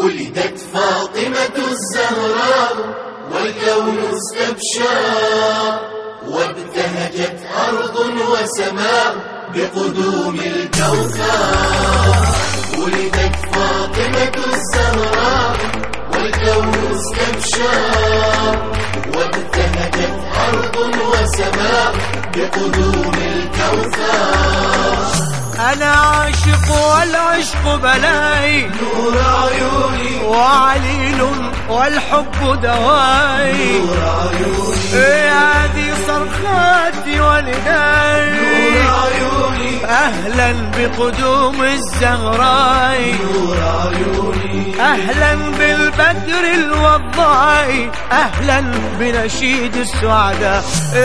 ولدت فاطمة الزهراء والكون استبشر، وابتهجت أرض وسماء بقدوم الكوثر. ولدت فاطمة الزهراء والكون استبشر، وابتهجت أرض وسماء بقدوم الكوثر. أنا عاشق والعشق بلاي، نور عيوني وعليل والحب دواي، نور عيوني هذه صرخاتي ونداي، نور عيوني أهلا بقدوم الزهراء، نور عيوني أهلا بالبدر الوضاء، أهلا بنشيد السعداء،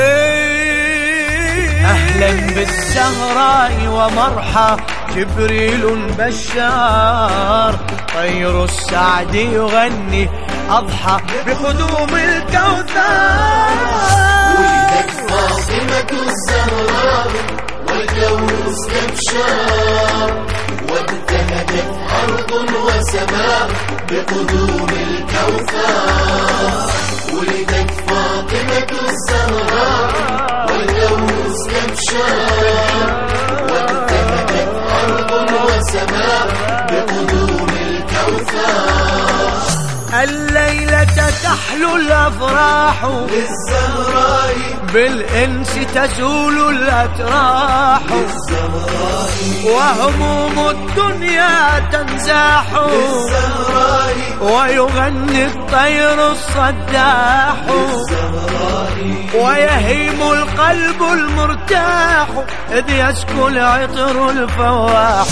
أهلا بالزهراء ومرحى جبريل بشار، طير السعد يغني أضحى بقدوم الكوثر. ولدت فاطمة الزهراء والكون استبشر، وابتهجت أرض وسماء بقدوم الكوثر. ولدت فاطمة الزهراء والكون استبشر، وابتهجت أرض وسماء بقدوم الكوثر. الليلة تحلو الأفراح للزهراء، بالإنس تزول الأتراح، للزهراء وهموم الدنيا تنزاح، للزهراء ويغني الطير الصداح، للزهراء ويهيم القلب المرتاح إذ يسكن عطر الفواح.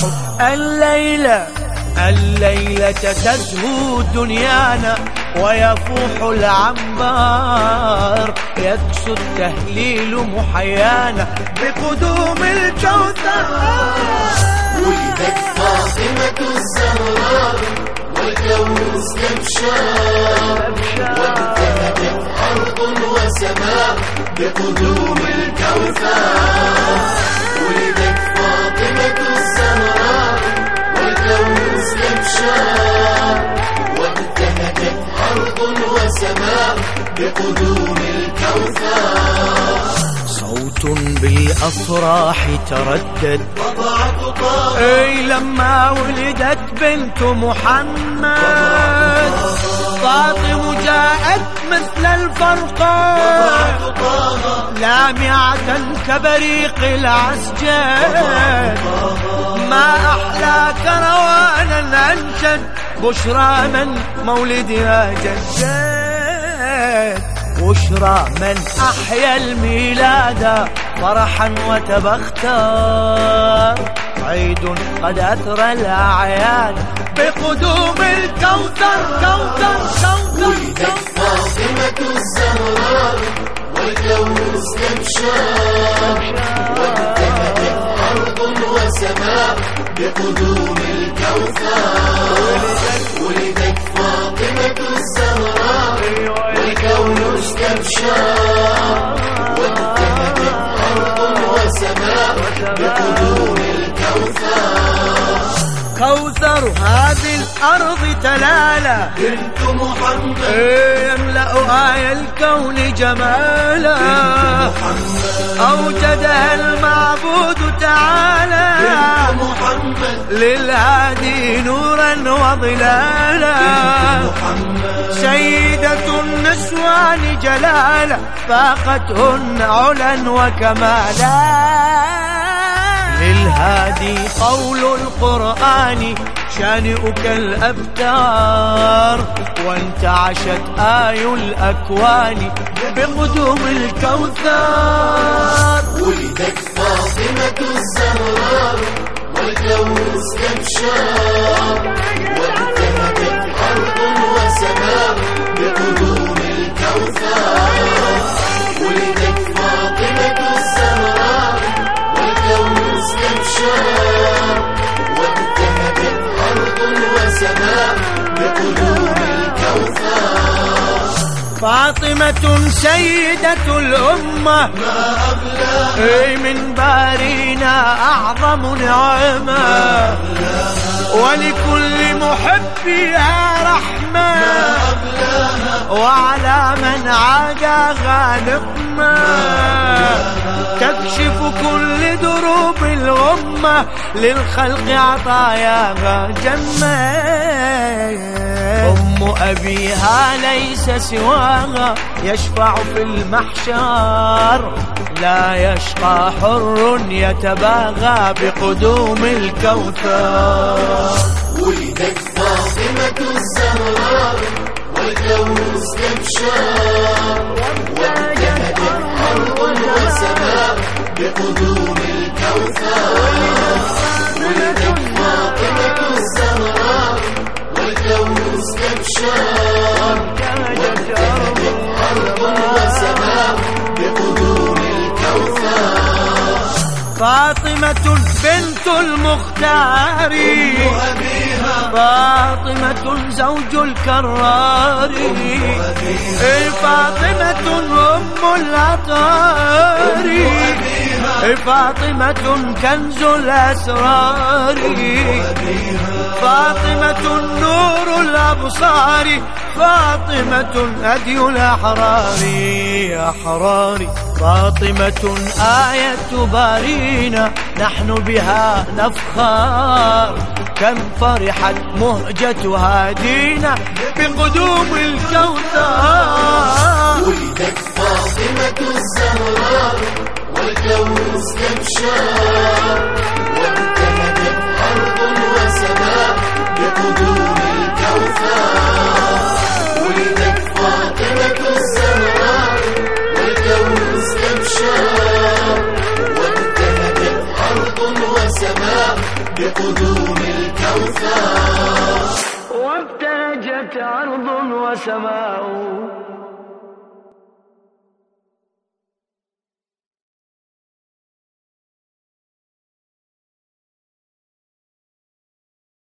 الليلة تزهو دنيانا ويفوح العنبر، يكسو التهليل محيانا بقدوم الكوثر. ولدت فاطمة الزهراء والكون استبشر، وابتهجت أرض وسماء بقدوم الكوثر. ولدت فاطمة الزهراء والكون استبشر، وابتهجت أرض وسماء بقدوم الكوثر. صوت بالأفراح تردد وضعت طه لما ولدت بنت محمد، فاطم جاءت مثل الفرقان لامعة كبريق العسجد، ما أحلى كروانا أنشد بشرى من مولدها جدد، بشرى من أحيا الميلاد فرحا وتبختر، عيد قد أثرى الأعياد بقدوم الكوثر. ولدت فاطمة الزهراء والكون استبشر، وابتهجت أرض وسماء بقدوم الكوثر. ولدت فاطمة الزهراء والكون استبشر، وابتهجت أرض وسماء بقدوم الكوثر. كوثر هذه الأرض تلالا بنت محمد يملأ آي الكون جمالا، أوجدها المعبود تعالى بنت محمد للهادي نورا وظلالا، سيدة النسوان جلالا فاقتهن علا وكمالا، للهادي قول القرآن شانئك الأبتار، وانتعشت آي الأكوان بقدوم الكوثر. ولدت فاطمة الزهراء والكون استبشر، وابتهجت أرض وسماء بقدوم الكوثر. ولدت فاطمة الزهراء والكون استبشر، وابتهجت أرض وسماء بقدوم الكوثر. فاطمة سيدة الأمة ما أغلاها من بارينا أعظم نعمة، ولكل محب فيها رحمة وعلى من عاداها نقمة تكشف كل دروب الغمة للخلق عطاياها جمة أم أبيها ليس سواها يشفع في المحشر لا يشقى حر يتباغى بقدوم الكوثر ولدت فاطمة الزهراء والكوث كبشار وابتهجت أرض وسماء بقدوم الكوثر ولدت فاطمة الزهراء والكوث كبشار وابتهجت أرض وسماء بقدوم الكوثر فاطمة بنت المختار فاطمة زوج الكرار فاطمة أم الأطهار فاطمة كنز الأسرار فاطمة نور الأبصار فاطمة هدي الأحرار فاطمة آية بارينا نحن بها نفخر كم فرحت مهجة هادينا بقدوم الكوثر ولدت فاطمة الزهراء والكوث كبشار وابتهجت أرض وسماء بقدوم الكوثر ولدت فاطمة الزهراء والكوث كبشار وابتهجت أرض وسماء بقدوم الكوثر وابتهجت أرض وسماء